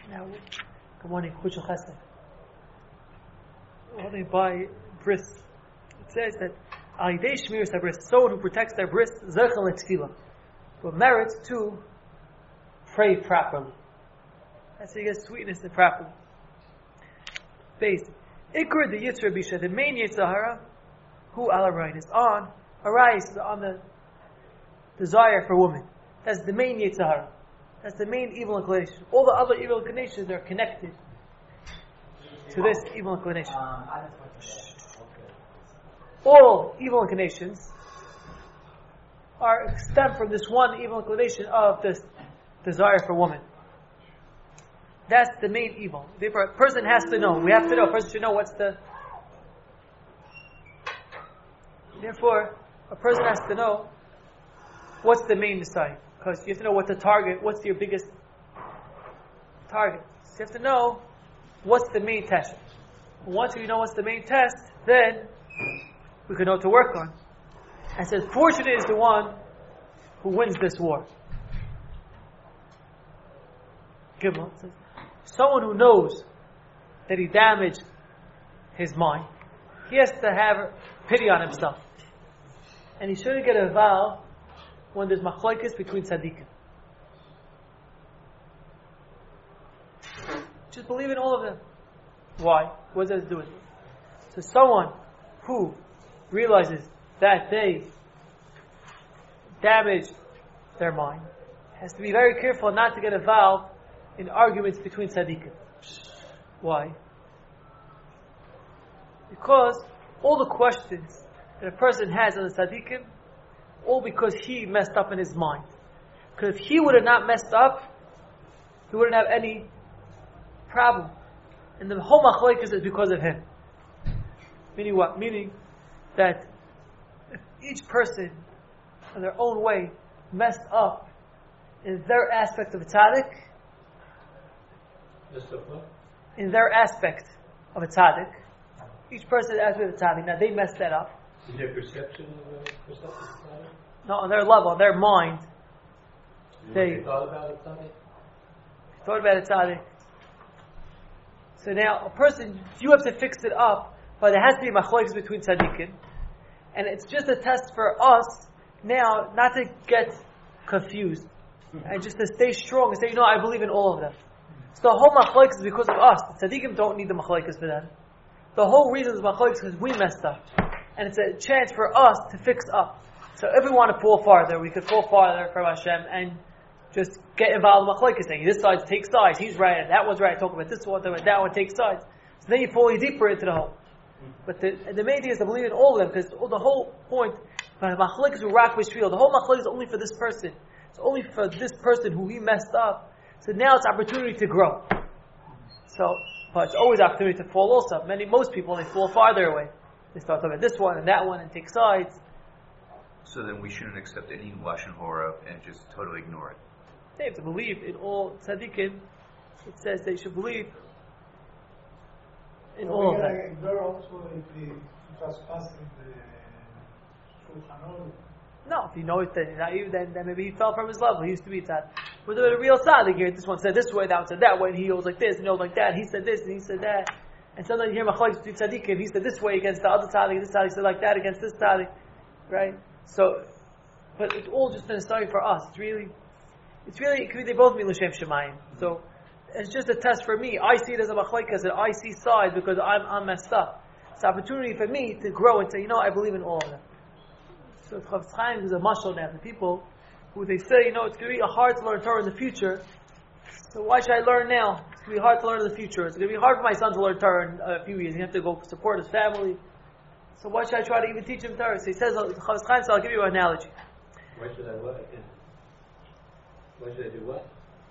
Now, good morning, Chutzah Chesed. When they buy bris, it says that Alidei Shmiras HaBris, someone who protects their bris, Zechel Tefillah, will merit to pray properly. That's how you get sweetness and properly. Base. Ikur the Yitzra Bisha, the main Yitzhahara, who Al-Arayin is on, Arayis is on the desire for women. That's the main Yitzhahara. That's the main evil inclination. All the other evil inclinations are connected to this evil inclination. All evil inclinations stem from this one evil inclination of this desire for woman. That's the main evil. Therefore, a person has to know. We have to know. A person should know what's the... Therefore, a person has to know what's the main side. Because you have to know what the target, what's your biggest target. So you have to know what's the main test. Once we know what's the main test, then we can know what to work on. And it says, fortunate is the one who wins this war. Gimel says, someone who knows that he damaged his mind, he has to have pity on himself. And he shouldn't get a vow when there's machlokes between tzaddikim. Just believe in all of them. Why? What does it do with it? So someone who realizes that they damaged their mind has to be very careful not to get involved in arguments between tzaddikim. Why? Because all the questions that a person has on the tzaddikim, all because he messed up in his mind. Because if he would have not messed up, he wouldn't have any problem. And the whole machlokes is because of him. Meaning what? Meaning that if each person, in their own way, messed up in their aspect of a tzaddik, in their aspect of a tzaddik, each person aspect of a tzaddik, now they messed that up. In their perception of tzaddik? No, on their level, on their mind, they thought about a tzaddik? Thought about a tzaddik. So now, a person, you have to fix it up, but there has to be machlokes between tzaddikim, and it's just a test for us now not to get confused and just to stay strong and say, I believe in all of them. So the whole machlokes is because of us. The tzaddikim don't need the machlokes for them. The whole reason is machlokes is because we messed up, and it's a chance for us to fix up. So if we want to fall farther, we could fall farther from Hashem and just get involved in machlokes, saying this side takes sides, he's right, and that one's right, talk about this one, talk about that one takes sides. So then you fall deeper into the hole. But the main thing is to believe in all of them, because the whole point, machlokes will rock with the whole machlokes is only for this person. It's only for this person who he messed up. So now it's opportunity to grow. So, but it's always opportunity to fall also. Most people, they fall farther away. They start talking about this one and that one and take sides. So then we shouldn't accept any Lashon Hora and just totally ignore it. They have to believe in all tzaddikim. It says they should believe in all of them. Ignore also if he was passing the Shulchan Aruch. No, if you know it, then maybe he fell from his level. He used to be tzaddik. We're doing a real tzaddik here. This one said this way, that one said that way, and he was like this, and he was like that. He said this, and he said that. And sometimes you hear machlokes between tzaddikim. He said this way against the other tzaddik, this tzaddik said like that against this tzaddik. Right? So, but it's all just been a story for us. It's really, it could be, they both mean l'shem shemayim. So, it's just a test for me. I see it as a machlokes, and I see sides because I'm messed up. It's an opportunity for me to grow and say, I believe in all of them. So, Chafetz Chaim is a mashal now. The people who they say, it's going to be hard to learn Torah in the future. So why should I learn now? It's going to be hard to learn in the future. It's going to be hard for my son to learn Torah in a few years. He has to go support his family. So why should I try to even teach him Torah? So he says, Chafetz Chaim, so I'll give you an analogy. Why should I what? Why should I do what?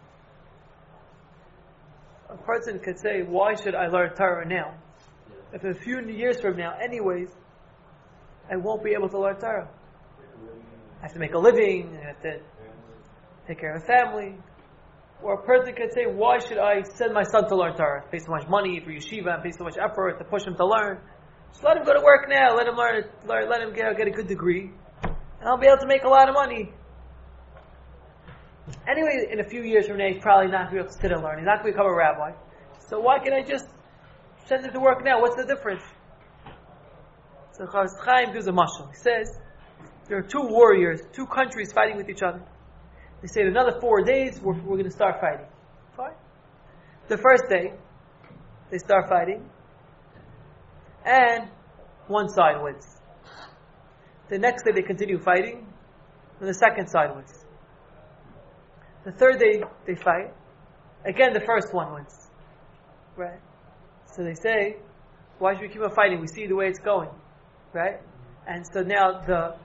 A person could say, why should I learn Torah now? Yeah. If a few years from now, anyways, I won't be able to learn Torah. I have to make a living, I have to take care of a family. Or a person could say, why should I send my son to learn Torah? Pay so much money for yeshiva and pay so much effort to push him to learn. Just let him go to work now, let him learn, let him get a good degree, and I'll be able to make a lot of money. anyway, in a few years from now, he's probably not going to be able to sit and learn. He's not going to become a rabbi. So why can't I just send him to work now? What's the difference? So Chafetz Chaim gives a mashal. He says, there are two warriors, two countries fighting with each other. They say in another 4 days, we're going to start fighting. Fine. The first day, they start fighting, and one side wins. The next day, they continue fighting, and the second side wins. The third day, they fight. Again, the first one wins. Right? So they say, why should we keep on fighting? We see the way it's going. Right? And so now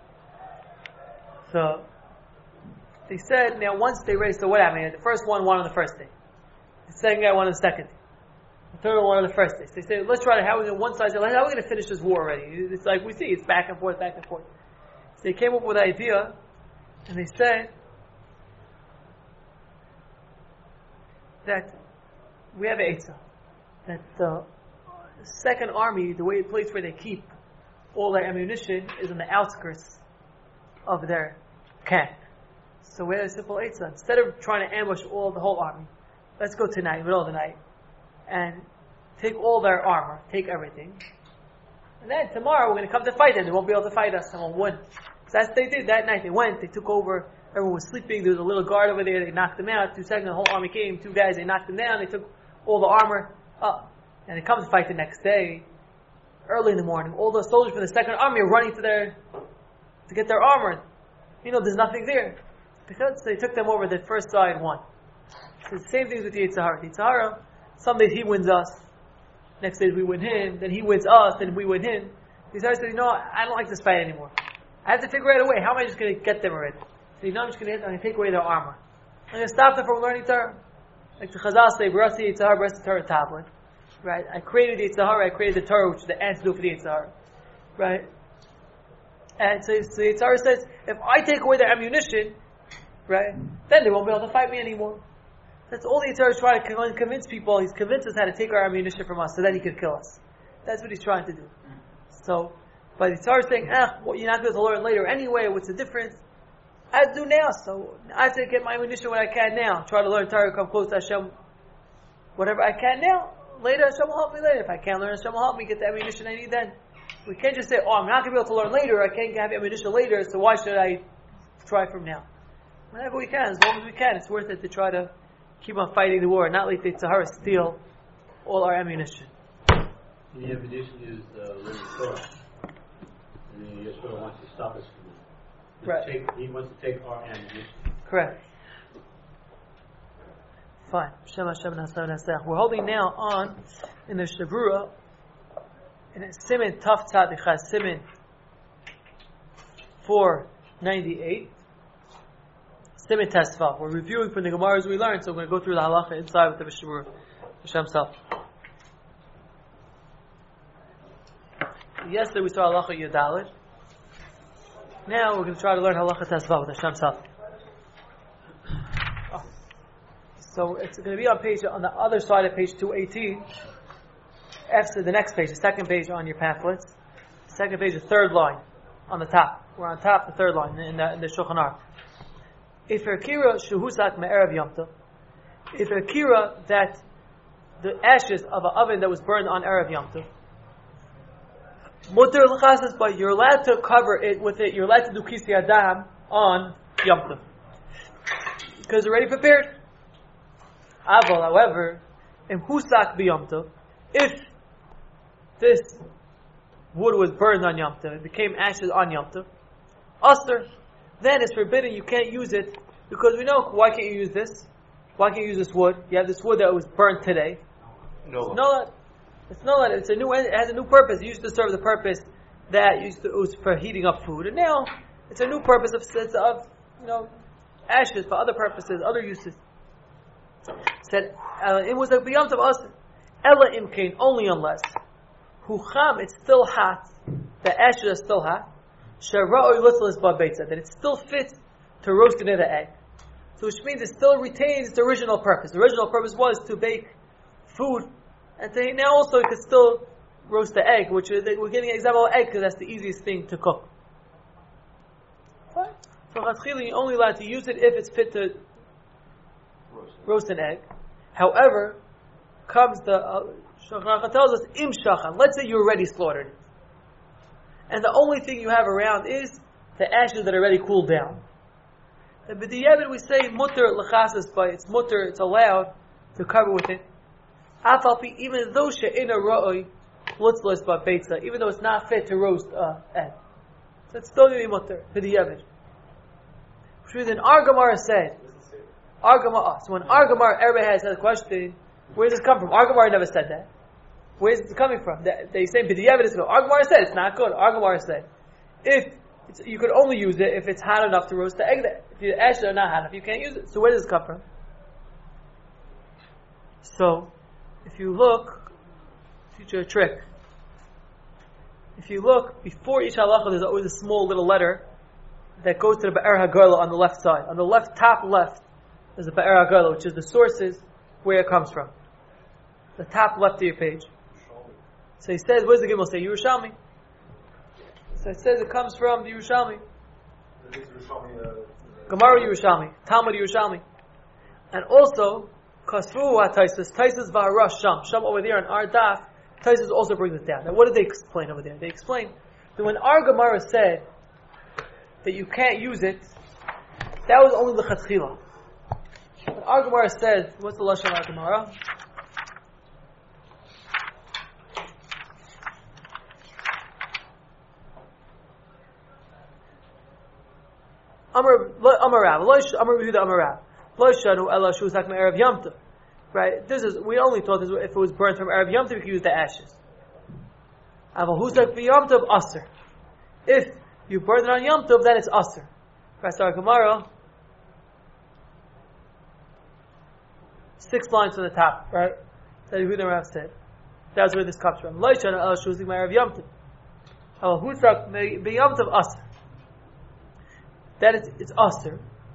they said, now once they raised, so what happened? The first one won on the first day. The second guy won on the second day. The third one won on the first day. So they said, let's try to, how are we going to finish this war already? It's like we see, it's back and forth, back and forth. So they came up with an idea, and they said that we have an Eitzah, that the second army, the place where they keep all their ammunition is on the outskirts of their camp. So we had a simple Eitzah. Instead of trying to ambush the whole army, let's go tonight, middle of the night, and take all their armor, take everything. And then tomorrow we're going to come to fight them. They won't be able to fight us, and we'll win. So that's what they did that night. They went, they took over, everyone was sleeping, there was a little guard over there, they knocked them out. 2 seconds, the whole army came, 2 guys, they knocked them down, they took all the armor up. And they come to fight the next day, early in the morning. All the soldiers from the second army are running to get their armor. There's nothing there. Because they took them over, the first side won. So the same thing with the Yetzer Hara. The Yetzer Hara, some days he wins us, next days we win him, then he wins us, then we win him. The Yetzer Hara said, I don't like this fight anymore. I have to figure out a way. How am I just going to get them already? So I'm just going to take away their armor. I'm going to stop them from learning Torah. Like the Chazal say, Barasi Yetzer Hara, Barasi Torah tablet. Right? I created the Yetzer Hara, I created the Torah, which is the antidote for the Yetzer Hara. Right? And so the Yetzer Hara says, if I take away their ammunition, right, then they won't be able to fight me anymore. That's all the Yetzer Hara is trying to convince people. He's convinced us how to take our ammunition from us, so then he could kill us. That's what he's trying to do. So, but the Yetzer Hara is saying, you're not going to learn later anyway, what's the difference? I have to do now, so I have to get my ammunition when I can now. Try to learn Torah, come close to Hashem, whatever I can now. Later, Hashem will help me later. If I can't learn, Hashem will help me get the ammunition I need then. We can't just say, I'm not going to be able to learn later, I can't have ammunition later, so why should I try from now? Whenever we can, as long as we can, it's worth it to try to keep on fighting the war, not let the Yetzer Hara steal all our ammunition. The ammunition is learning Torah. And the Yeshua wants to stop us from it. He wants to take our ammunition. Correct. Fine. We're holding now on in the Shavura, in Siman Taf Tzad Echad, Siman 498, Siman Tesvav. We're reviewing from the Gemaras we learned, so we're going to go through the halacha inside with the Shavura, Hashem self. Yesterday we saw halacha Yadalit. Now we're going to try to learn halacha Tesvav with Hashem self. So it's going to be on the other side of page 218. After the next page, the second page on your pamphlets. The second page, the third line on the top. We're on top, the third line in the Shulchan Aruch. If Akira shehusak me'erev Yom Tov, if Akira that the ashes of an oven that was burned on erev Yom Tov, mutar l'chasas, but you're allowed to cover it with it. You're allowed to do kisi adam on Yom Tov because it's already prepared. Aval, however, in husak b'Yom Tov, if this wood was burned on Yom Tov, it became ashes on Yom Tov, Aser, then it's forbidden. You can't use it because we know why can't you use this? Why can't you use this wood? You have this wood that was burned today. It's a new. It has a new purpose. It used to serve the purpose that it was for heating up food, and now it's a new purpose of ashes for other purposes, other uses. Said it was a b'yom tov asr. Ella imkain, only unless hucham, it's still hot. The ashes are still hot. Shara'oi litzelis ba'beitza, that it still fits to roast it in an egg. So which means it still retains its original purpose. The original purpose was to bake food, and now also it could still roast the egg, which is, we're giving an example of egg because that's the easiest thing to cook. Fine. So Chatzchila, you're only allowed to use it if it's fit to roast an egg. However, comes the Shulchan tells us im shachan. Let's say you already slaughtered it, and the only thing you have around is the ashes that are already cooled down. And b'diavad we say mutter l'chasas, but it's mutter. It's allowed to cover with it. Afalpi, even though she'ina ra'oi lutzlos ba beitza, even though it's not fit to roast egg, so it's still going to be mutter b'diavad. Which means in our Gemara said, so when our Gemara, everybody has a question, where does this come from? Our Gemara never said that. Where is it coming from? They say b'diavad is good. Our Gemara said it's not good. Our Gemara said you could only use it if it's hot enough to roast the egg. If the ashes are not hot enough, you can't use it. So where does this come from? So, if you look, teach you a trick. If you look, before each halacha, there's always a small little letter that goes to the Ba'er HaGola on the left side. On the left, top left, there's a Ba'er HaGola, which is the sources where it comes from. The top left of your page. So he says, what does the Gimel say? Yerushalmi. So it says it comes from the Yerushalmi. Gemara Yerushalmi. Talmud Yerushalmi. And also, Kasru HaTaisus. Taisus V'Harash Sham. Sham over there on our daf. Taisus also brings it down. Now what did they explain over there? They explain that when our Gemara said that you can't use it, that was only the Chatchila. When our Gemara said, what's the Lashon of our Gemara? Right? We only thought this if it was burnt from Erev Yom Tov, we could use the ashes. If you burn it on Yom Tov, then it's Aser. That's our Gemara. 6 lines from the top, right? That Yehuda Rav said. That's where this comes from. That it's Aser.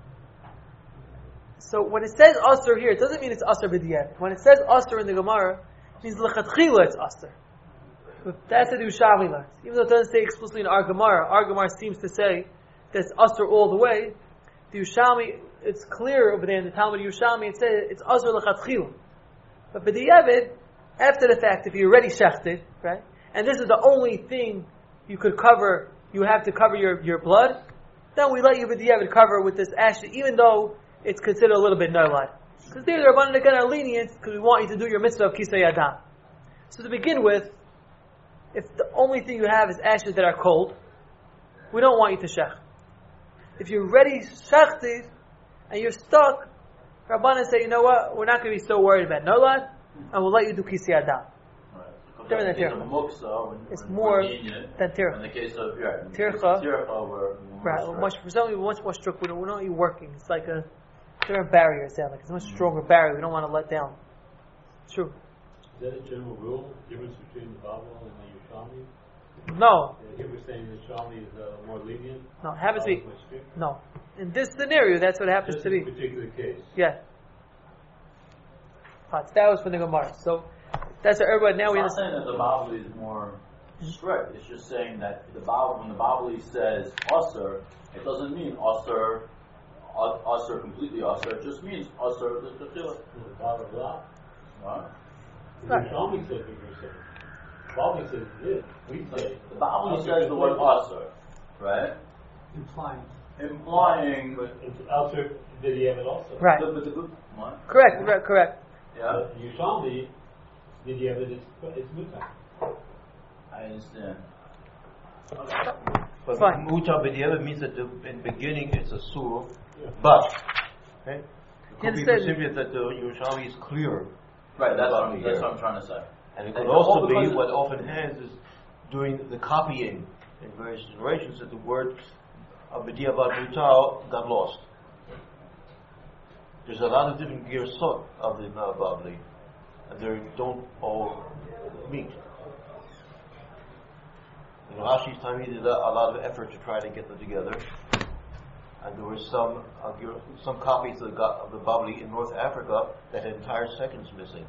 So when it says Aser here, it doesn't mean it's Aser b'diavad. When it says Aser in the Gemara, it means l'chatchila it's Aser. That's the Yerushalmi learns. Even though it doesn't say explicitly in our Gemara seems to say that it's Aser all the way. The Yerushalmi, it's clear over there in the Talmud Yerushalmi, it says it's Aser l'chatchila. But b'diavad, after the fact, if you already shechted, right, and this is the only thing you could cover, you have to cover your blood, then we let you b'diavad cover with this ash, even though it's considered a little bit nolad. Because there the Rabbanan again are lenient because we want you to do your mitzvah of kisei adam. So to begin with, if the only thing you have is ashes that are cold, we don't want you to shech. If you're ready shechted and you're stuck, Rabbanan say, you know what, we're not going to be so worried about nolad, and we'll let you do kisei adam. Different than tircha. It's more than tircha. In the case of tircha, we're much more strict. We don't want you working. It's like a different barrier. Like it's a much stronger barrier. We don't want to let down. True. Is that a general rule? Difference between the Babel and the Yerushalmi? No. You were saying the Yerushalmi is more lenient. No, it happens to be. No, in this scenario, that's what happens to be. In this particular case. Yeah. That was for the Gemara. So that's what everybody now we understand. It's not saying that the Babli is more strict. It's just saying that when the Babli says Aser, it doesn't mean Aser completely Aser. It just means Aser the Tefillah. Blah blah blah. Right. The Yerushalmi says what you're saying. The Babli says this. We say the Babli says the word Aser, right? Implying. But it's Aser b'diavad also. Right. What? Correct. Yeah. But Yerushalmi b'diavad it's mutar. I understand. But Fine. mutar b'diavad means that in the beginning it's a sur, but okay? It could be simply that the Yerushalmi is clear. Right, that's what I'm trying to say. And it could also be what often has is during the copying in various generations that the word of b'diavad mutar got lost. There's a lot of different gersot of the Babli, and they don't all meet. In Rashi's time, he did a lot of effort to try to get them together, and there were some copies of the Babli in North Africa that had entire seconds missing.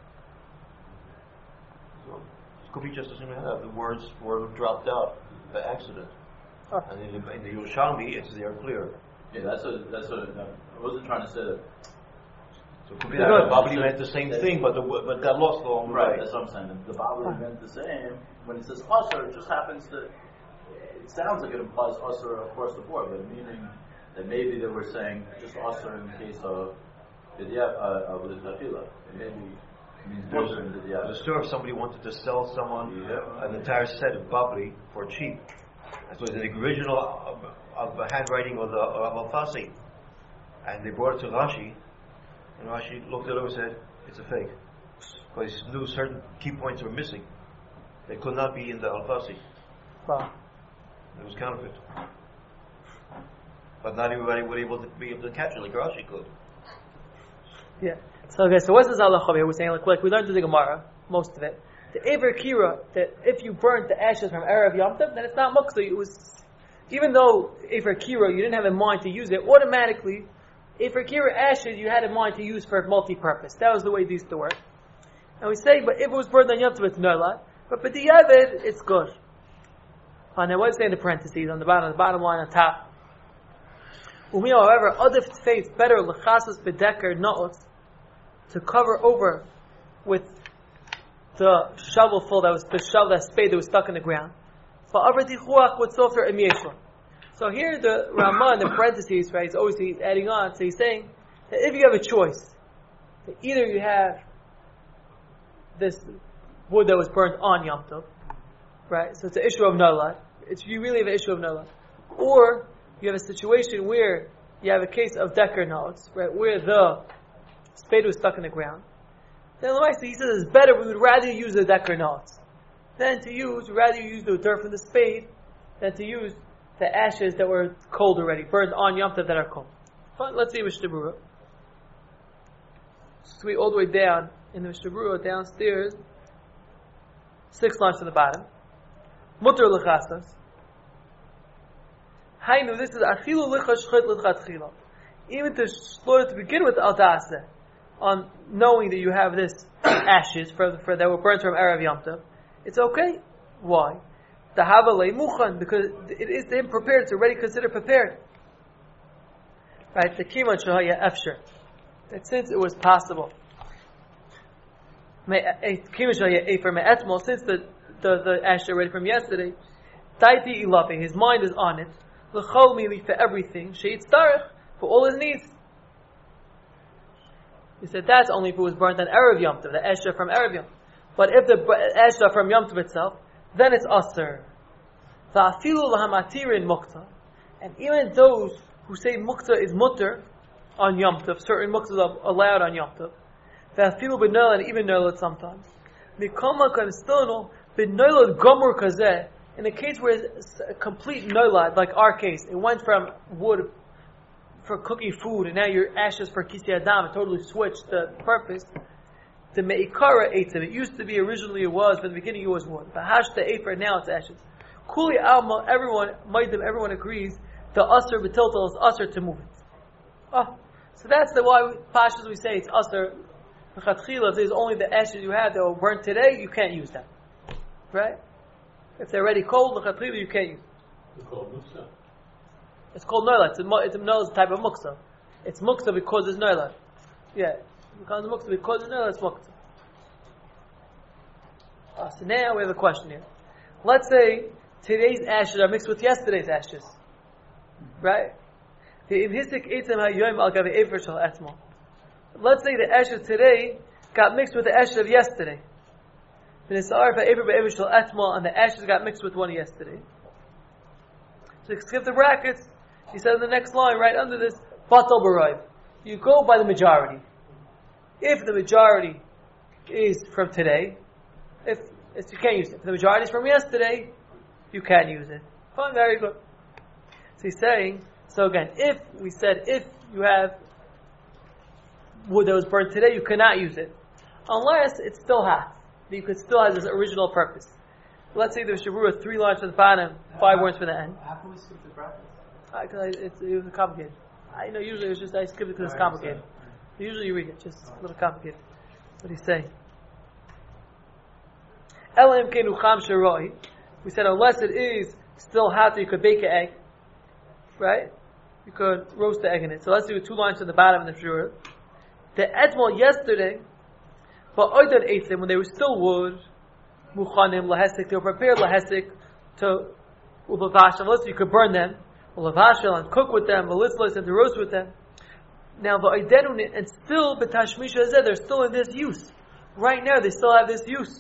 So it could be just as simple as that. The words were dropped out by accident, and in the Yerushalmi, it's there clear. Yeah, that's what I wasn't trying to say that So it could be that the Babli meant the same thing, but got lost along the Right, way. that's what I'm saying. The Babli meant the same. When it says usher, it just happens to. It sounds like it implies usher across the board, but meaning that maybe they were saying just usher in the case of the tefillah. Maybe it means usher in the The story of somebody wanted to sell someone an entire set of Babli for cheap. So it's the original of the handwriting of Al-Fasi. And they brought it to Rashi, and Rashi looked at it and said, it's a fake. Because he knew certain key points were missing. They could not be in the Al-Fasi. Wow. It was counterfeit. But not everybody would be able to catch it like Rashi could. Yeah. So what's this halacha here? We're saying like we learned in the Gemara, most of it. The Ever Kira, that if you burnt the ashes from Erev Yom Tov, then it's not muksa. It was, even though Ever Kira, you didn't have in mind to use it, automatically, Ever Kira ashes you had in mind to use for multi-purpose. That was the way these used to work. And we say, but if it was burned on Yom Tov, it's nola. But the Yavid, it's good. And I was saying the parentheses on the bottom line on top. Umi, however, other faith better l'chasas bedeker naos, to cover over with the shovelful that spade that was stuck in the ground. So here the Ramah in the parentheses, right, he's always adding on, so he's saying that if you have a choice, that either you have this wood that was burnt on Yom Tov, right, so it's an issue of Nola, you really have an issue of Nola, or you have a situation where you have a case of Decker notes, right, where the spade was stuck in the ground, then he says it's better, we would rather use the Decker notes than to use, rather use the dirt from the spade than to use the ashes that were cold already, burned on Yom Tov that are cold. Fine, let's see Mishnah Berurah. So we all the way down in the Mishnah Berurah downstairs, 6 lines to the bottom. Mutter l'chasas. Hainu, this is achilu l'chash chayt l'chatchila. Even to slaughter to begin with al daseh, on knowing that you have this ashes for that were burnt from Erev Yom Tov, it's okay. Why? The havalei muchan, because it is to him prepared. It's already considered prepared. Right? The kiman shahaya efsher. That since it was possible, kiman shahaya efer me'etmol, since the ashes are ready from yesterday, taiti ilafe, his mind is on it. L'chol mili, for everything. She'itzarech, for all his needs. He said that's only if it was burnt on Erev Yom Tov, the Esher from Erev Yom Tov. But if the Esher from Yom Tov itself, then it's Aser. Va'afilu lahamatirin mukta. And even those who say mukta is mutter on Yom Tov, certain muktas are allowed on Yom Tov. Va'afilu b'noilad, and even noilad sometimes. Mikoma kanistonu b'noilad gomur kazeh. In a case where it's a complete noilad, like our case, it went from wood for cooking food, and now your ashes for kisi adam, it totally switched the purpose. The meikara eitzim, it used to be originally it was, but in the beginning it was wood. But hashta efer, now it's ashes. Kuli alma, everyone agrees, the usher betiltal is usher to move it. Oh, so that's the why pashas we say it's usher. L'chatchila, if there's only the ashes you have that were burnt today, you can't use them. Right? If they're already cold, l'chatchila, you can't use them. It's called noilad. It's a type of muksa. It's muksa because it's noilad. Yeah. Because it's muksa because it's noilad, it's muksa. So now we have a question here. Let's say today's ashes are mixed with yesterday's ashes. Right? Let's say the ashes today got mixed with the ashes of yesterday. And the ashes got mixed with one yesterday. So skip the brackets. He said in the next line, right under this, Batal Barayv. You go by the majority. If the majority is from today, if you can't use it. If the majority is from yesterday, you can use it. Fine, very good. So he's saying, so again, if you have wood that was burnt today, you cannot use it. Unless it's still hot. You could still have this original purpose. Let's say there's Shabura 3 lines for the bottom, 5 words for the end. How can we skip the brackets? It was complicated. I know usually it's just I skip it because it's complicated. Usually you read it, just a little complicated. What do you say? Elam kenu cham sheroi. We said unless it is still hot, you could bake an egg, right? You could roast the egg in it. So let's do 2 lines to the bottom of the Shabura. The etmol yesterday, but oidan eitzim, when they were still wood, muchanim lahesik, they were prepared lahesik to ulavashal, you could burn them, ulavashal, and cook with them, v'litzlos, and to roast with them. Now v'oidenu, and still b'tashmisha hazeh, they're still in this use. Right now, they still have this use.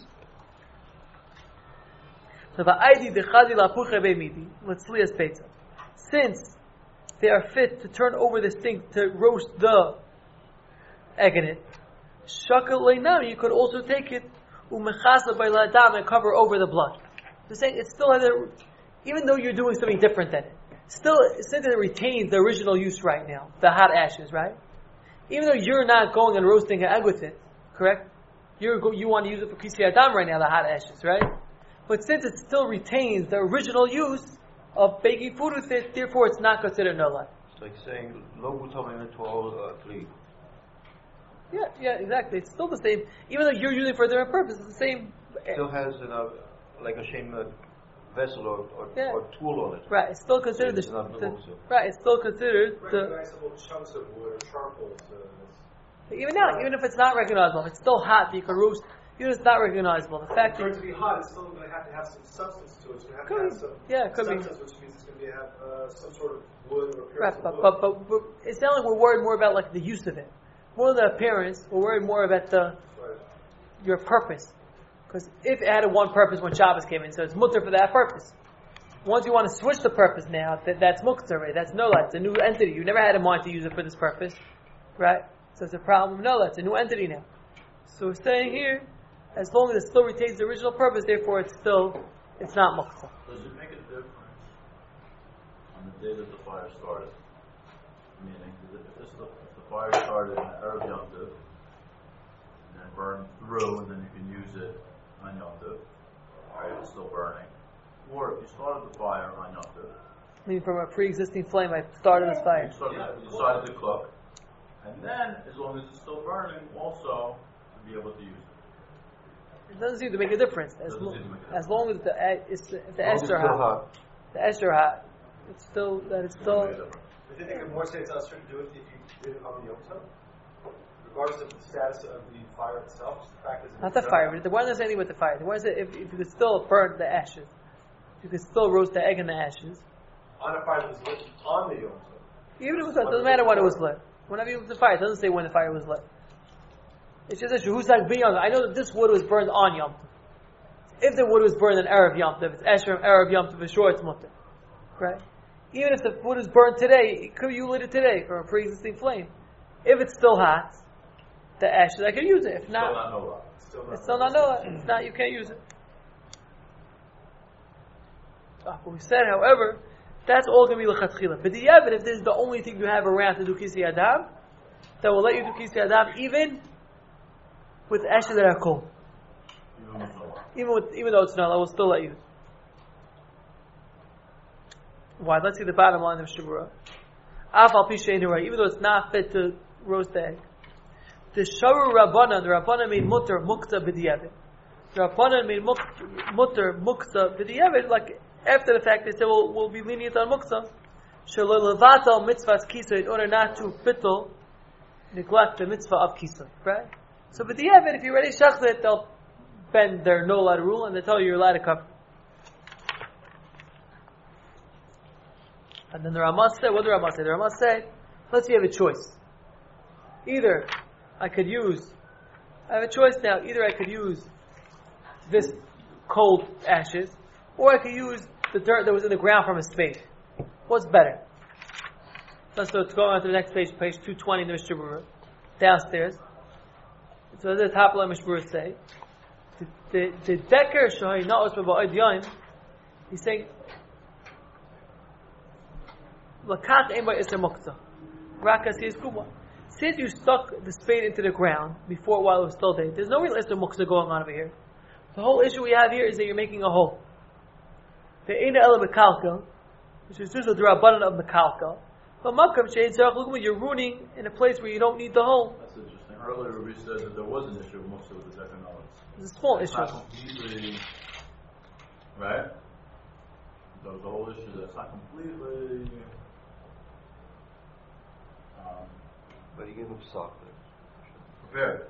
So v'aidi dechadi lapuche be'midi, l'tzlias peitzah. Since they are fit to turn over this thing to roast the egg in it, shakal leinam, you could also take it umechasa by ladam and cover over the blood. They're saying it still has even though you're doing something different than it, still since it retains the original use right now, the hot ashes, right? Even though you're not going and roasting an egg with it, correct? You want to use it for kisi adam right now, the hot ashes, right? But since it still retains the original use of baking food with it, therefore it's not considered nolad. It's like saying lo butam to all three. Yeah, exactly. It's still the same, even though you're using it for a different purpose. It's the same. It still has like a shame vessel or tool on it. Right. It's still considered right. It's still considered recognizable chunks of wood or charcoal. Even now, even if it's not recognizable, if it's still hot, you can roast. Even if it's not recognizable, the fact for it to be hot, it's still going to have some substance to it. It's going to have could to have some substance, which means it's going to have some sort of wood or appearance right, of wood. but it's not like we're worried more about like the use of it, more than the appearance. We're worried more about your purpose, because if it had one purpose when Shabbos came in, so it's mutter for that purpose. Once you want to switch the purpose now, that's muktzah, right? That's no, it's a new entity. You never had in mind to use it for this purpose, right? So it's a problem. No, it's a new entity now. So we're saying here, as long as it still retains the original purpose, therefore it's not muktzah. Does it make a difference on the day that the fire started? Meaning, if the fire started in Erev Yom Tov, and then burned through, and then you can use it on Yom Tov, right? It's still burning. Or if you started the fire on Yom Tov, I mean, from a pre-existing flame, I started this fire. You decided to cook, and then, as long as it's still burning, also to be able to use it. It doesn't seem to make a difference. As long as the esher hot, the esher hot, it's still. But did it more say it's usher to do it if you did it on the Yom Tov? Regardless of the status of the fire itself, just the fact that not the fire. But the one that's anything with the fire. The one that if you could still burn the ashes, you could still roast the egg in the ashes. On a fire that was lit on the Yom Tov. Even if it was lit, it doesn't matter when it was lit. Whenever you lit the fire, it doesn't say when the fire was lit. It's just a shuhusak b'yom. I know that this wood was burned on Yom Tov. If the wood was burned in Erev Yom Tov, it's Esher Erev Yom Tov, for sure it's mutter. Right? Even if the wood is burned today, you lit it today from a pre-existing flame. If it's still hot, the ashes, I can use it. If not, it's still not no. It's not, you can't use it. But we said, however, that's all going to be l'chatchila. But if this is the only thing you have around to do kisi adam, that will let you do kisi adam even with ashes that are cold. Even though it's not, I will still let you. Why? Let's see the bottom line of Shibura. Even though it's not fit to roast the egg. The Sharu Rabbana, the Rabbana made mutter mukta b'diavad. The Rabbana made mutter mukta b'diavad, like after the fact they said, well, we'll be lenient on mukta. Shalol levatal mitzvahs kisa, in order not to bittul, neglect the mitzvah of kisa, right? So b'diavad, if you're ready shachlet, they'll bend their no allowed rule and they tell you you're allowed to cover. And then the Ramah said, what did the Ramah say? The Ramah said, let's say you have a choice. Either I have a choice now, either I could use this cold ashes, or I could use the dirt that was in the ground from a spade. What's better? So let's go on to the next page, page 220 in the Mishnah Berurah, downstairs. So the top of the Mishnah Berurah say, the decker shohay na'os b'ba'id yaim, he's saying, L'kach ein ba'isr muktzah. Rakas is kubwa. Since you stuck the spade into the ground before while it was still day, there's no real isr muktzah going on over here. The whole issue we have here is that you're making a hole. The eina ela mekalkel, which is just a drabanan of mekalkel. But makam shein tzarach l'guma, you're ruining in a place where you don't need the hole. That's interesting. Earlier we said that there was an issue of muktzah with the second knowledge. It's a small issue. Not completely, right? The whole issue that's not completely. But he gave him softly. prepared.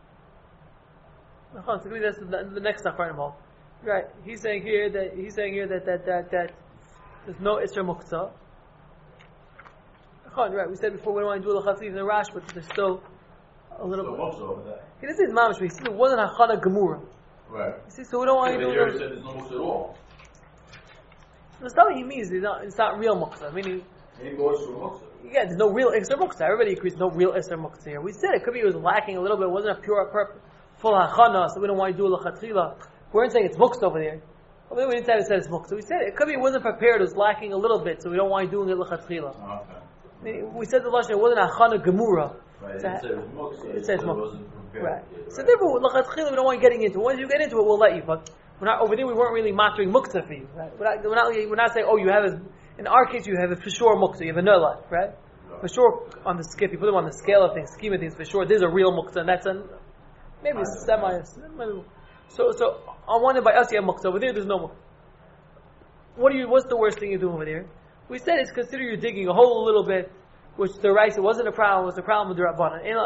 So that's the next Achronim hold. Right. He's saying here that there's no Isra Muktzah. Right. We said before we don't want to do a Lachatzi in the Rash, but there's still a little bit. Over there. He doesn't say Mamish, but he says it wasn't Hachana Gemura. Right. He says so we don't want to do it. Said there's no Muktzah at all. That's not what he means. It's not real Muktzah. Meaning. He goes to Muktzah. Yeah, there's no real Isra Muktzah. Everybody agrees there's no real Isra Muktzah here. We said it could be it was lacking a little bit. It wasn't a pure, full Hachana, so we don't want to do a Lachatchila. We weren't saying it's Muktzah over there. Over there we didn't say it it's Muktzah. We said it could be it wasn't prepared. It was lacking a little bit, so we don't want to do it Lachatchila. Okay. We said the Lashon, it wasn't Hachana Gemura. Right, it said it was Muktzah. It says Muktzah. Wasn't prepared. Right. Yet, So therefore, Lachatchila, we don't want you getting into it. Once you get into it, we'll let you. But we're not, over there we weren't really mastering Muktzah for you. Right? We're not saying, oh, you have a, in our case, you have a for sure Muktzah, you have a Nula, right? No. For sure, on the skip, you put them on the scale of things, scheme of things, for sure, there's a real Muktzah, and that's maybe semi. So on one end by us, you have Muktzah. Over there, there's no Muktzah. What's the worst thing you do over there? We said it's consider you're digging a hole a little bit, which the rice, it wasn't a problem, it was a problem with the Rabbanan. I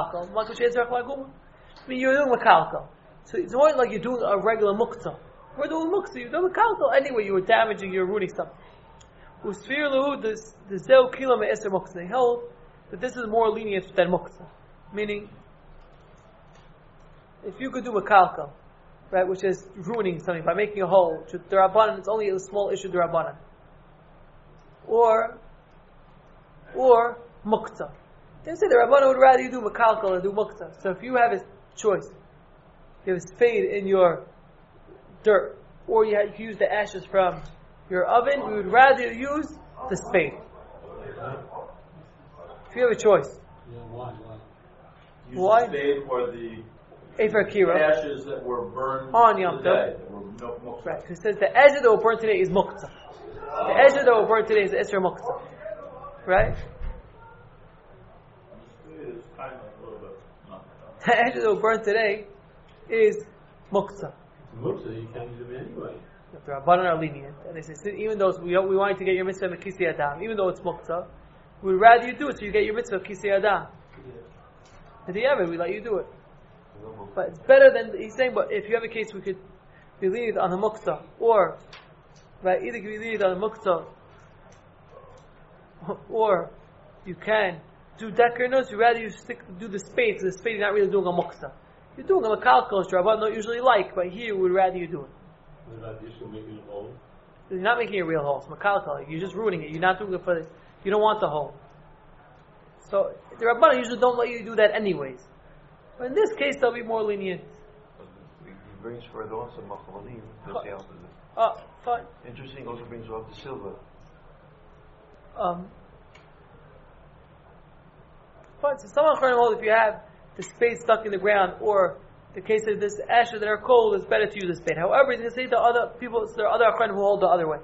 mean, you're doing Makalkal. So it's more like you're doing a regular Muktzah. We're doing Muktzah, you're doing Makalkal. Anyway, you were damaging, you're ruining something. The Zeu Kila Me'eser Muktzah. They held that this is more lenient than Muktzah. Meaning, if you could do Makalkal, right, which is ruining something by making a hole, which the Rabbanan, it's only a small issue, the Rabbanan. Or Muktzah. They say the Rabbanan would rather you do Makalkal than do Muktzah. So if you have a choice, you have a spade in your dirt, or you use the ashes from your oven, we would rather use the spade. If you have a choice. Yeah, why? Use Why? the spade or the Efer Kira. ashes that were burned on Yom today. Tov. Right. Because it says the ashes that were burned today is Muktzah. The ashes that were burned today is Isra Muktzah. Right? It's kind of a little bit. The ashes that were burned today is Muktzah. Muktzah, you can't use them anyway. The Rabbanan are lenient, and they say even though we want you to get your mitzvah of Kisei Adam, even though it's Muktzah, we'd rather you do it so you get your mitzvah of Kisei Adam. At the end, we let you do it. But it's better than he's saying. But if you have a case, we could be lenient on the Muktzah, or right, either can be lenient on the Muktzah, or you can do Dekernos. You rather you do the spade, because the spade is not really doing a Muktzah. You're doing a Makalkal, which Rabbanan don't usually like, but here we would rather you do it. What about the issue of making a hole? You're not making a real hole. It's Makalkal. You're just ruining it. You're not doing it for you don't want the hole. So the Rabbanan usually don't let you do that anyways. But in this case, they'll be more lenient. He brings further on some Machmalim. Oh, fine. Interesting, also brings off the silver. Fine. So some Achronim hold if you have the spade stuck in the ground, or the case of this ashes that are cold, it's better to use the spade. However, he's going to say the other people, there are other Achronim who hold the other way.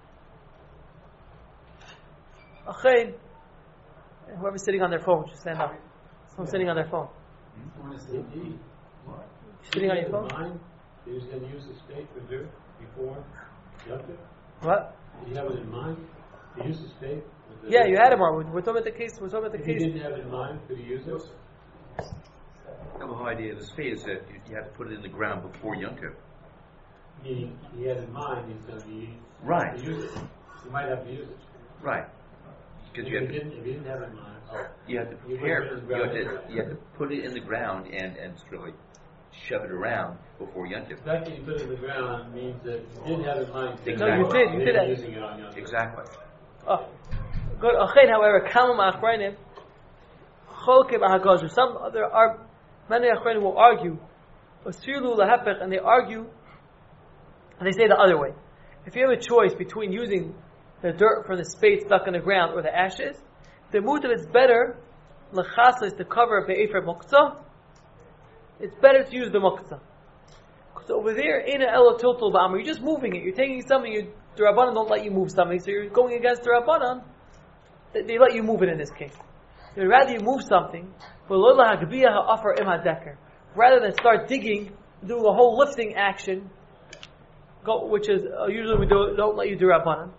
Achein, whoever's sitting on their phone, just stand up. Someone's sitting on their phone. Sitting on your phone? He was going to use the spade for dirt before Yom. What? Did you have it in mind to use the spade? Yeah, you had it, Mark. We're talking about the case. We're talking about the If case. you didn't have it in mind, could he use it? The whole idea of the spade is that you have to put it in the ground before Yom Tov. He had in mind he's going to be Right. to use it. You might have to use it. Right. Because If you you have to, didn't have it in mind, you have to You prepare. put it in the You have ground. to put it in the ground and really shove it around before Yom Tov. the fact that you put it in the ground means that you didn't have it in mind. No, you did. You did that. Using it on Yom Tov. Exactly. Oh, good. Achein, however, Kamam Achronim, Cholkev Ahagazur. Some other many Achronim will argue, Osirlu Lahepech, and they argue, and they say the other way. If you have a choice between using the dirt from the spade stuck in the ground or the ashes, the mutav is better. Lechasa is to cover be'efer muktzah. It's better to use the muktzah. Because over there, in a elo tiltul ba'amr, you're just moving it. You're taking something. The Rabbanan don't let you move something, so you're going against the Rabbanan. They let you move it in this case. They'd rather you move something, rather than start digging, doing a whole lifting action, which is usually we don't let you do Rabbanan.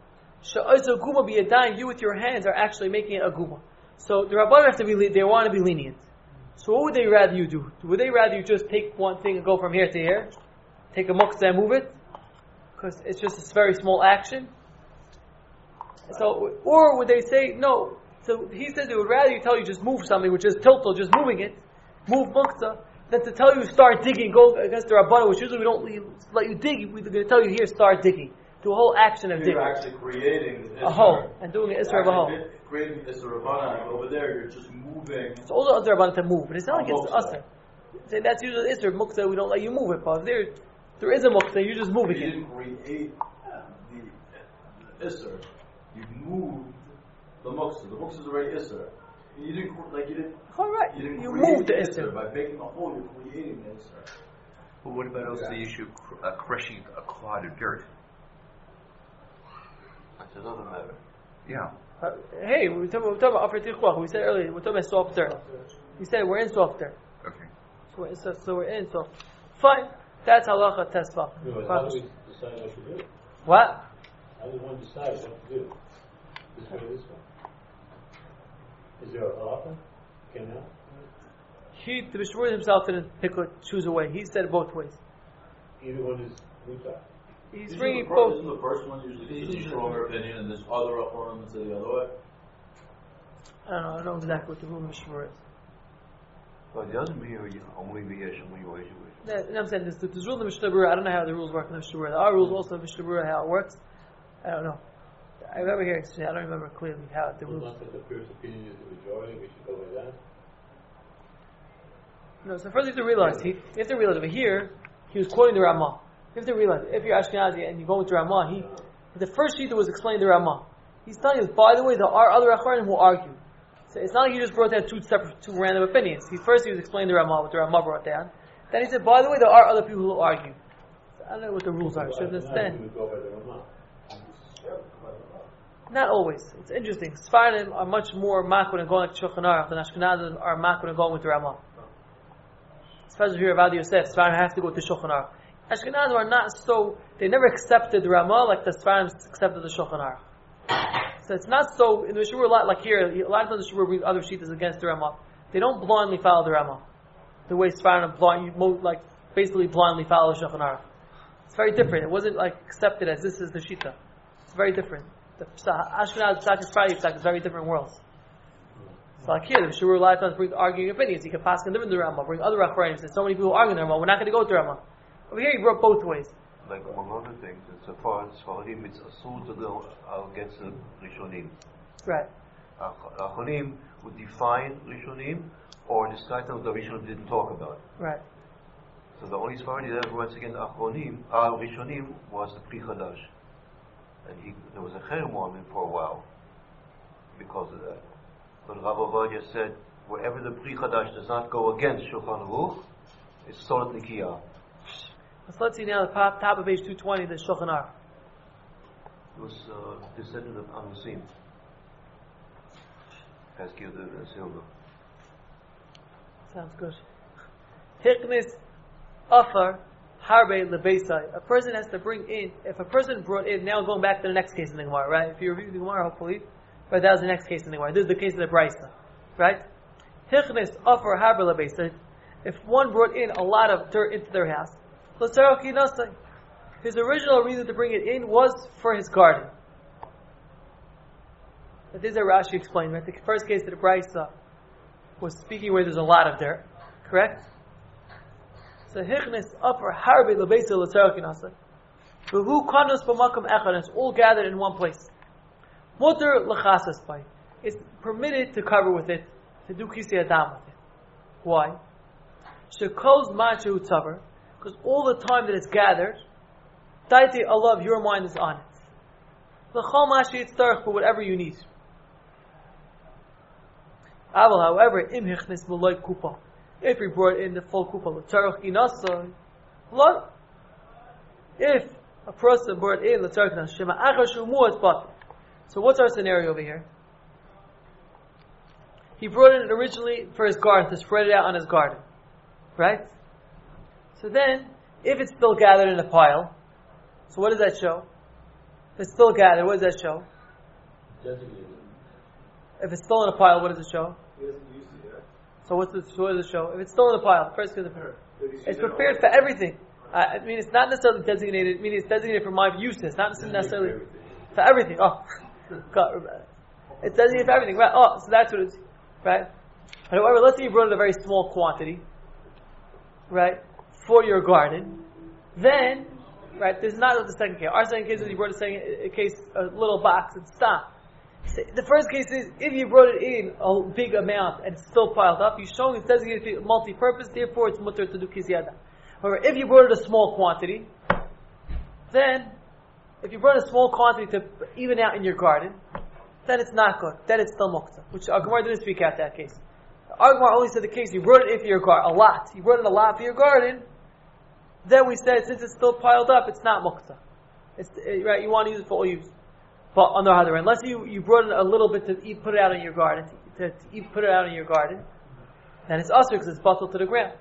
You with your hands are actually making it a guma. So the Rabbanan have to be, they want to be lenient. So what would they rather you do? Would they rather you just take one thing and go from here to here? Take a muktzah and move it? Because it's just a very small action? So, or would they say, no, so he said they would rather you tell you just move something, which is tiltal, just moving it, move muktzah, than to tell you start digging, go against the Rabbana, which usually we don't let you dig, we're going to tell you here start digging. Do a whole action of digging. You're actually creating a hole, and doing an Isra of a hole. Creating the Isra Rabbana, and over there you're just moving. It's also Isra Rabbana to move, but it's not like it's Asr. That's usually Isra, muktzah, we don't let you move it, but if there is a muktzah, you just move it. You didn't create the Isra. You moved the muktzah. The muktzah is already Isra. You didn't All right. You didn't moved the Isra. By making a hole, you're creating the Isra. But what about also the issue of crushing a clod of dirt? That's another matter. Yeah. Hey, we're talking about Afar Tichwach. We said earlier, we're talking about soft dirt. We said we're in soft dirt. Okay. So we're in soft. Fine. That's halacha tesfach. How do we decide what to do? What? How does one decide what to do? This way or this way? Is there a halacha? The Mishmur himself didn't choose a way. He said it both ways. Either one is mutar. He's bringing both. Isn't the first one usually the stronger opinion, and there's other arguments the other way? I don't know exactly what the rule of Mishmur is. But the other here, only the Yesh, only Yesh. I'm saying this rule of the Mishnah Berurah, I don't know how the rules work in the Mishnah Berurah. Our rules also in the Mishnah Berurah, how it works. I don't know. I remember hearing, I don't remember clearly how the rules. Not that the first opinion is the majority, we should go with that. No, so first you have to realize, over here, he was quoting the Ramah. You have to realize, if you're Ashkenazi and you go with the Ramah, the first sheet was explaining the Ramah. He's telling you, by the way, there are other Acharonim who argue. So it's not like he just brought down two random opinions. He was explaining the Ramah, what the Ramah brought down. Then he said, by the way, there are other people who argue. So I don't know what the rules are. I should understand. Not always. It's interesting. Sfaradim are much more makbid and going like Shulchan Aruch than Ashkenazim are makbid and going with the Ramah. Especially here, Avad Yosef, Sfaradim have to go to Shulchan Aruch. Ashkenazim are not so, they never accepted the Ramah like the Sfaradim accepted the Shulchan Aruch. So it's not so, in the Mishnah, like here, a lot of times the Mishnah brings other sheets against the Ramah. They don't blindly follow the Ramah. The way Sfaradim basically blindly follow the Shulchan Aruch. It's very different. It wasn't accepted as this is the Shita. It's very different. The Ashkenaz Psak and Sephardi Psak is very different worlds. So here, the Mishnah a lot of times brings arguing opinions. He can pass on different Ramah, bring other Acharonim. There's so many people arguing the Ramah. We're not going to go to Ramah. Over here, he brought both ways. Like among other things, so far as Sfaradim, it's asur to go against the Rishonim. Right. Acharonim would define Rishonim or discuss them the Rishonim didn't talk about. Right. So the only Sfaradi that once again Rishonim was the Pri Chadash, and there was a cherem on him for a while because of that. But Rav Ovadia said wherever the Pri Chadash does not go against Shulchan Aruch, it's Solat Nikiyah. Let's see now the top of page 220, the Shulchan Aruch. It was descendant of Amusim. Haskell the Silva. Sounds good. Hiknis Afar Harbe Lebeisai. A person has to bring in, if a person brought in, now going back to the next case in the Gemara, right? If you review the Gemara, hopefully, right, that was the next case in the Gemara. This is the case of the Brisa, right? Hiknis Afar Harbe Lebeisai. If one brought in a lot of dirt into their house, his original reason to bring it in was for his garden. But this is what Rashi explained, right? The first case of the Brisa was speaking where there's a lot of dirt, correct? So hichnis upper harbe lebeisa l'tzarek inasai. But who kanos b'makam echad? It's all gathered in one place. Muter l'chasas by. It's permitted to cover with it, to do kisi adam with it. Why? Shekos machu tzaver, because all the time that it's gathered, daiti Allah, your mind is on it. L'chol mashi yitzarech, for whatever you need. Aval, however, im hichnis l'loy kupa. If we brought in the full kupa, l'tzarech inasai, lo. If a person brought in l'tzarech inasai, shema achar shumuat bat. So what's our scenario over here? He brought it originally for his garden, to spread it out on his garden. Right? So then, if it's still gathered in a pile, so what does that show? If it's still gathered, what does that show? If it's still in a pile, what does it show? He doesn't use it yet. It's So what does it show? If it's still in the pile, first case it's prepared for everything. I mean, it's not necessarily designated. I mean, it's designated for my use. It's not necessarily for everything. Oh, God, it's designated for everything. Right? Oh, so that's what it's right. However, let's say you brought in a very small quantity, right, for your garden. Then, right, this is not the second case. Our second case is you brought a little box and stop. The first case is if you brought it in a big amount and it's still piled up, you're showing it's designated for multi-purpose, therefore it's mutter to do kizyada. However, if you brought it a small quantity, then if you brought a small quantity to even out in your garden, then it's not good. Then it's still muktzah, which our Gemara didn't speak out that case. Our Gemara only said the case you brought it in for your garden a lot. You brought in a lot for your garden. Then we said since it's still piled up, it's not muktzah. Right? You want to use it for all use. But on the other hand, unless you brought in a little bit to put it out in your garden, put it out in your garden, then it's usher because it's bottled to the ground.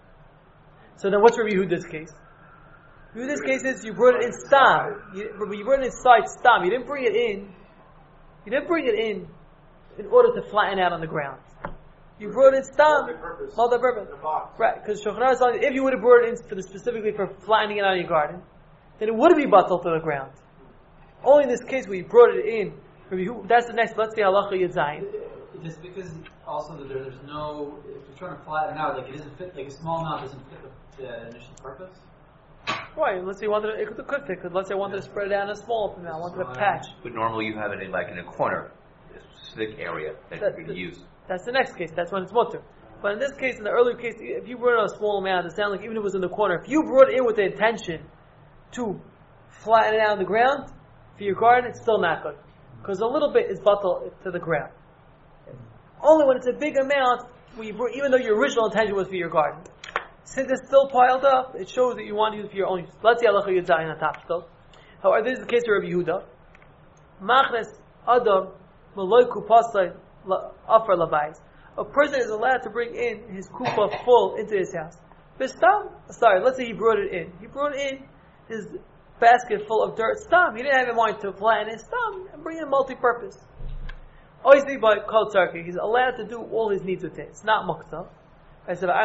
So then what's Rabbi Yehuda's case? Rabbi Yehuda's case is you brought it in stam. You brought it inside stam. You didn't bring it in. You didn't bring it in order to flatten out on the ground. You brought it in stam. Multi-purpose. Right, because Shulchan Aruch is telling you, if you would have brought it in specifically for flattening it out in your garden, then it would be bottled to the ground. Only in this case where you brought it in, that's the next, let's say halacha yadzayin. Just because also that there's no, if you're trying to flatten out, like it doesn't fit, like a small amount doesn't fit the initial purpose. Right, let's say you wanted to, it could fit, because let's say I wanted to spread it out in a small amount, I wanted to patch. But normally you have it in a corner, a specific area that you can use. That's the next case, that's when it's mutter. But in this case, in the earlier case, if you brought in a small amount, it sounds like even if it was in the corner, if you brought it in with the intention to flatten it out on the ground, for your garden, it's still not good. Because a little bit is bottled to the ground. Only when it's a big amount, even though your original intention was for your garden. Since it's still piled up, it shows that you want to use it for your own use. Let's see halacha yadzayin on top still. However, this is the case of Rabbi Yehuda. Machnes adam maloi kupasai afar labayis. A person is allowed to bring in his kupa full into his house. Let's say he brought it in. He brought in his basket full of dirt. Stam. He didn't have in mind to flatten it. Stam. And bring in multi-purpose. Obviously, by kol tzarki, he's allowed to do all his needs with it. It's not muktzah. I said,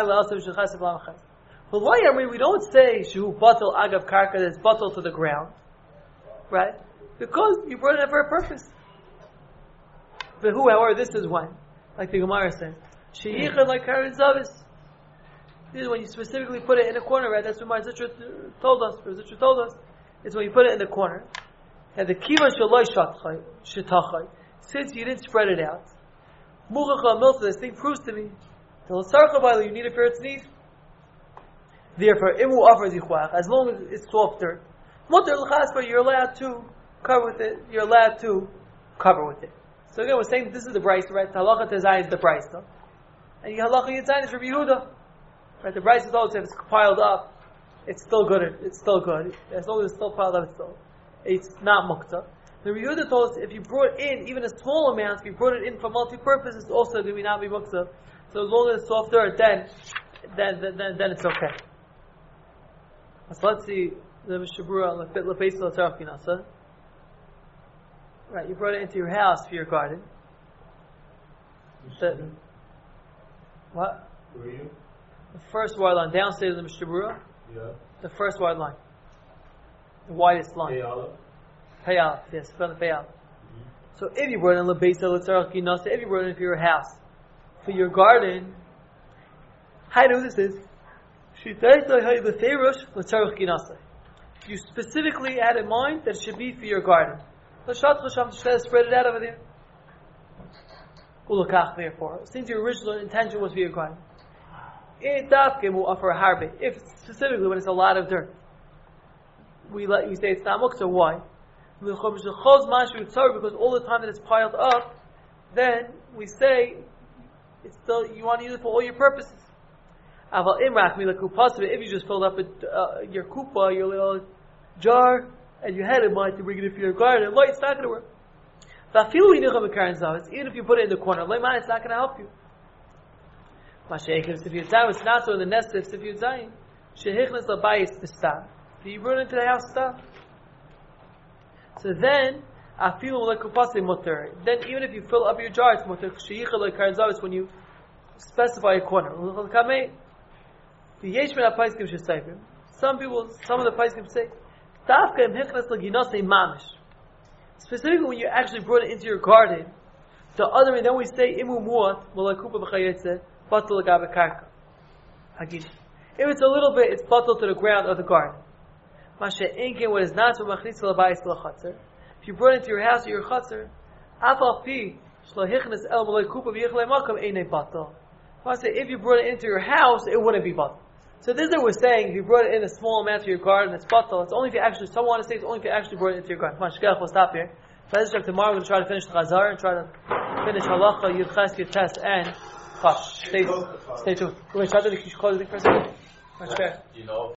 but why we don't say shu batal agav karka, that's batal to the ground, right? Because you brought it for a purpose. But who, however, this is when, like the Gemara says, sheyichad like karin zavis. This is when you specifically put it in a corner, right? That's what my Zitra told us. Zitra told us. It's when you put it in the corner. And the kiva shaloi shetachai, since you didn't spread it out, muchacha milta, this thing proves to me, you need it for its needs. Therefore, imu offers yichwach, as long as it's soft dirt, mutter l'chaspa, you're allowed to cover with it. You're allowed to cover with it. So again, we're saying that this is the brayso, right? Halacha tezayin is the brayso, and halacha yitzayin is Rabbi Yehuda. Right? The brayso told us if it's piled up, it's still good. It's still good. As long as it's still piled up, it's not muktzah. The Rabbi Yehuda told us if you brought in even a small amount, if you brought it in for multi-purpose, it's also going to not be muktzah. So as long as it's soft dirt, then it's okay. So let's see the Mishabura Lepeis L'Tzarach Kinasa. Right, you brought it into your house for your garden. What? Where are you? The first wide line downstairs of the Mishabura. Yeah. The first wide line, the widest line. Payal, yes, from the Payal. So if you brought in Lepeis L'Tzarach Kinasa, if you brought it into your house for your garden, how do this is? You specifically had in mind that it should be for your garden. Spread it out over there. Therefore, since your original intention was for your garden, if specifically when it's a lot of dirt, we say it's not muktzah. Why? Because all the time that it's piled up, then we say it's still, you want to use it for all your purposes. If you just filled up your kupa, your little jar, and you had in mind to bring it in for your garden, it's not going to work. Even if you put it in the corner, it's not going to help you. It's not so in the nest of Sif Yudzayin. You brought it into the house stuff. So then, even if you fill up your jar, it's mutter. When you specify a corner. Some of the paiskim say, specifically when you actually brought it into your garden, the other way, then we say, if it's a little bit, it's batal to the ground of the garden. What is not so if you brought it into your house or your chutzner, if you brought it into your house, it wouldn't be batal. So this is what we're saying, if you brought it in a small amount to your garden, it's batal. It's only if you actually, someone wants to say it's only if you actually brought it into your garden. Come on, Shkech, we'll stop here. Tomorrow we're going to try to finish the Chazar and try to finish Halacha, Yud Ches, Yud Tes, and Chaf. Stay tuned. Wait, try to close the thing for a second. You know,